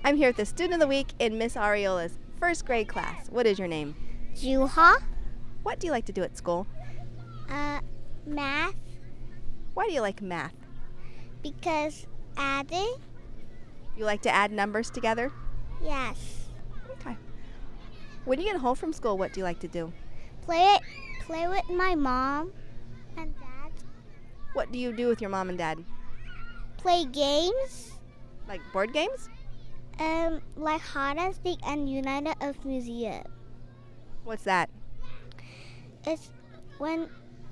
I'm here with the student of the week in Miss Ariola's first grade class. What is your name? Juha. What do you like to do at school? Math, Why do you like math? because adding, You like to add numbers together? yes. Okay. When you get home from school, what do you like to do? Play with my mom and dad. What do you do with your mom and dad? Play games, Like board games? like Hide and Seek and United of Museum. What's that? It's when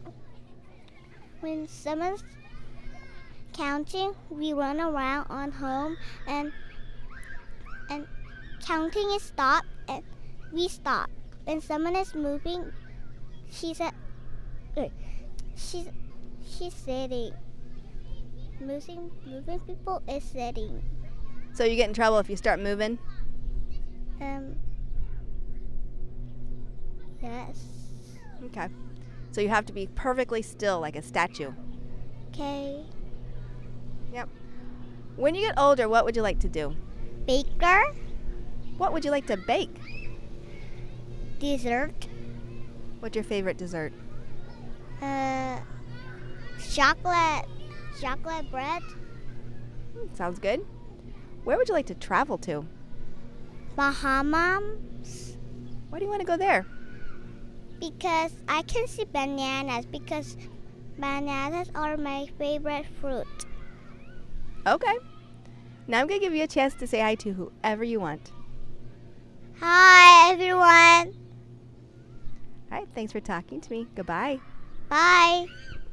someone's counting, we run around on home and counting is stopped and we stop. When someone is moving, she's sitting. Moving people is sitting. So you get in trouble if you start moving? Yes. Okay. So you have to be perfectly still like a statue. Okay. Yep. When you get older, what would you like to do? Baker, What would you like to bake? dessert, What's your favorite dessert? chocolate bread, Sounds good. Where would you like to travel to? Bahamas, Why do you want to go there? because I can see bananas, because bananas are my favorite fruit. Okay. Now I'm going to give you a chance to say hi to whoever you want. Hi, everyone. All right, thanks for talking to me. Goodbye. Bye.